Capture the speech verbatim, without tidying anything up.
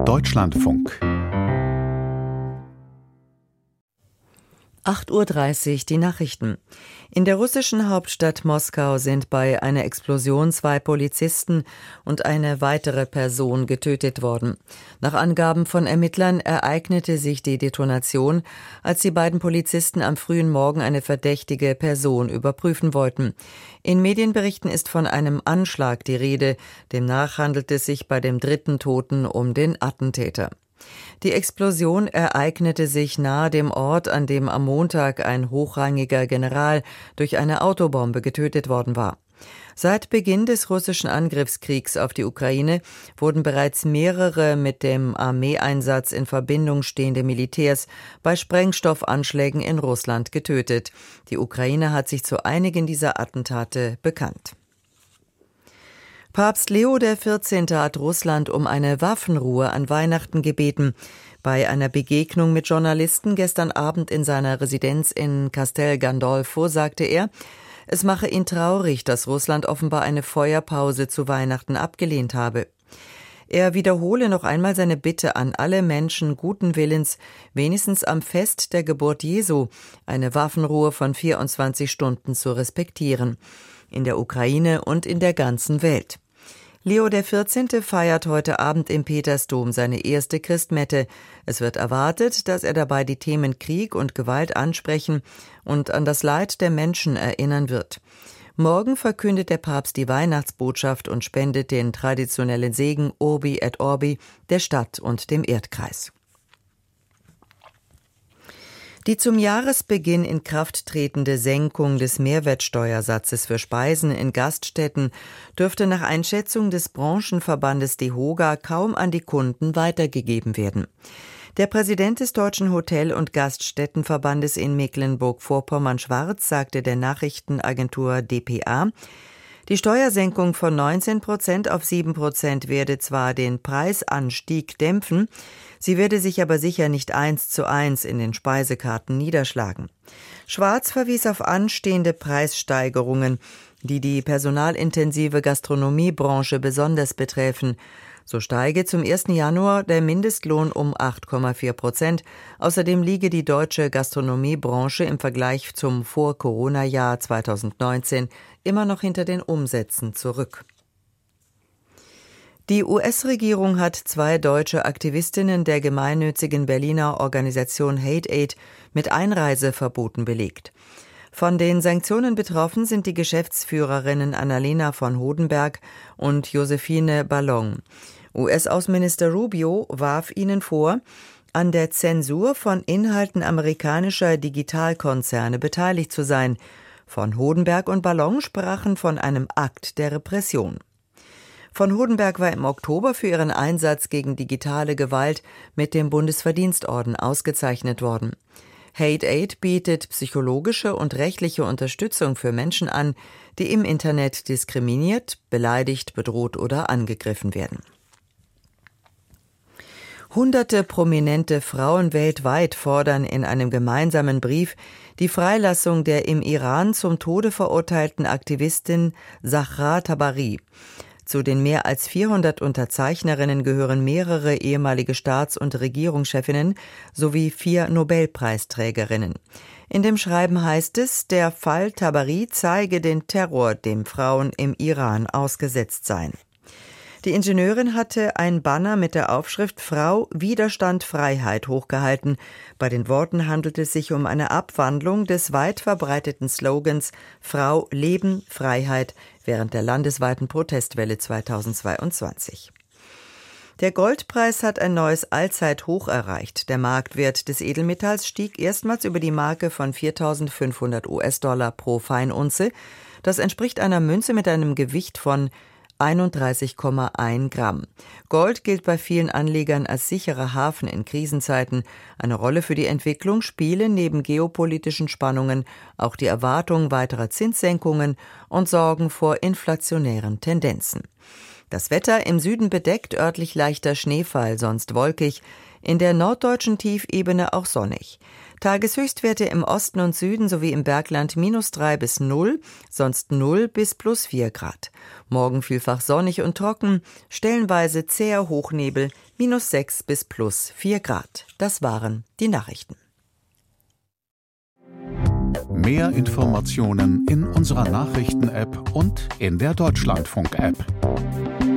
Deutschlandfunk. acht Uhr dreißig, die Nachrichten. In der russischen Hauptstadt Moskau sind bei einer Explosion zwei Polizisten und eine weitere Person getötet worden. Nach Angaben von Ermittlern ereignete sich die Detonation, als die beiden Polizisten am frühen Morgen eine verdächtige Person überprüfen wollten. In Medienberichten ist von einem Anschlag die Rede. Demnach handelt es sich bei dem dritten Toten um den Attentäter. Die Explosion ereignete sich nahe dem Ort, an dem am Montag ein hochrangiger General durch eine Autobombe getötet worden war. Seit Beginn des russischen Angriffskriegs auf die Ukraine wurden bereits mehrere mit dem Armeeeinsatz in Verbindung stehende Militärs bei Sprengstoffanschlägen in Russland getötet. Die Ukraine hat sich zu einigen dieser Attentate bekannt. Papst Leo der vierzehnte hat Russland um eine Waffenruhe an Weihnachten gebeten. Bei einer Begegnung mit Journalisten gestern Abend in seiner Residenz in Castel Gandolfo sagte er, es mache ihn traurig, dass Russland offenbar eine Feuerpause zu Weihnachten abgelehnt habe. Er wiederhole noch einmal seine Bitte an alle Menschen guten Willens, wenigstens am Fest der Geburt Jesu eine Waffenruhe von vierundzwanzig Stunden zu respektieren. In der Ukraine und in der ganzen Welt. Leo der vierzehnte feiert heute Abend im Petersdom seine erste Christmette. Es wird erwartet, dass er dabei die Themen Krieg und Gewalt ansprechen und an das Leid der Menschen erinnern wird. Morgen verkündet der Papst die Weihnachtsbotschaft und spendet den traditionellen Segen Urbi et Orbi der Stadt und dem Erdkreis. Die zum Jahresbeginn in Kraft tretende Senkung des Mehrwertsteuersatzes für Speisen in Gaststätten dürfte nach Einschätzung des Branchenverbandes DEHOGA kaum an die Kunden weitergegeben werden. Der Präsident des Deutschen Hotel- und Gaststättenverbandes in Mecklenburg-Vorpommern-Schwarz sagte der Nachrichtenagentur D P A, die Steuersenkung von neunzehn Prozent auf sieben Prozent werde zwar den Preisanstieg dämpfen, sie werde sich aber sicher nicht eins zu eins in den Speisekarten niederschlagen. Schwarz verwies auf anstehende Preissteigerungen, die die personalintensive Gastronomiebranche besonders betreffen. So steige zum ersten Januar der Mindestlohn um acht Komma vier Prozent. Außerdem liege die deutsche Gastronomiebranche im Vergleich zum Vor-Corona-Jahr zweitausendneunzehn immer noch hinter den Umsätzen zurück. Die U S-Regierung hat zwei deutsche Aktivistinnen der gemeinnützigen Berliner Organisation Hate Aid mit Einreiseverboten belegt. Von den Sanktionen betroffen sind die Geschäftsführerinnen Annalena von Hodenberg und Josephine Ballon. U S-Außenminister Rubio warf ihnen vor, an der Zensur von Inhalten amerikanischer Digitalkonzerne beteiligt zu sein. Von Hodenberg und Ballon sprachen von einem Akt der Repression. Von Hodenberg war im Oktober für ihren Einsatz gegen digitale Gewalt mit dem Bundesverdienstorden ausgezeichnet worden. Hate Aid bietet psychologische und rechtliche Unterstützung für Menschen an, die im Internet diskriminiert, beleidigt, bedroht oder angegriffen werden. Hunderte prominente Frauen weltweit fordern in einem gemeinsamen Brief die Freilassung der im Iran zum Tode verurteilten Aktivistin Zahra Tabari. Zu den mehr als vierhundert Unterzeichnerinnen gehören mehrere ehemalige Staats- und Regierungschefinnen sowie vier Nobelpreisträgerinnen. In dem Schreiben heißt es, der Fall Tabari zeige den Terror, dem Frauen im Iran ausgesetzt seien. Die Ingenieurin hatte ein Banner mit der Aufschrift Frau, Widerstand, Freiheit hochgehalten. Bei den Worten handelt es sich um eine Abwandlung des weit verbreiteten Slogans Frau, Leben, Freiheit während der landesweiten Protestwelle zweitausendzweiundzwanzig. Der Goldpreis hat ein neues Allzeithoch erreicht. Der Marktwert des Edelmetalls stieg erstmals über die Marke von viertausendfünfhundert US-Dollar pro Feinunze. Das entspricht einer Münze mit einem Gewicht von einunddreißig Komma eins Gramm. Gold gilt bei vielen Anlegern als sicherer Hafen in Krisenzeiten. Eine Rolle für die Entwicklung spielen neben geopolitischen Spannungen auch die Erwartung weiterer Zinssenkungen und Sorgen vor inflationären Tendenzen. Das Wetter im Süden bedeckt, örtlich leichter Schneefall, sonst wolkig. In der norddeutschen Tiefebene auch sonnig. Tageshöchstwerte im Osten und Süden sowie im Bergland minus drei bis null, sonst null bis plus vier Grad. Morgen vielfach sonnig und trocken, stellenweise zäher Hochnebel, minus sechs bis plus vier Grad. Das waren die Nachrichten. Mehr Informationen in unserer Nachrichten-App und in der Deutschlandfunk-App.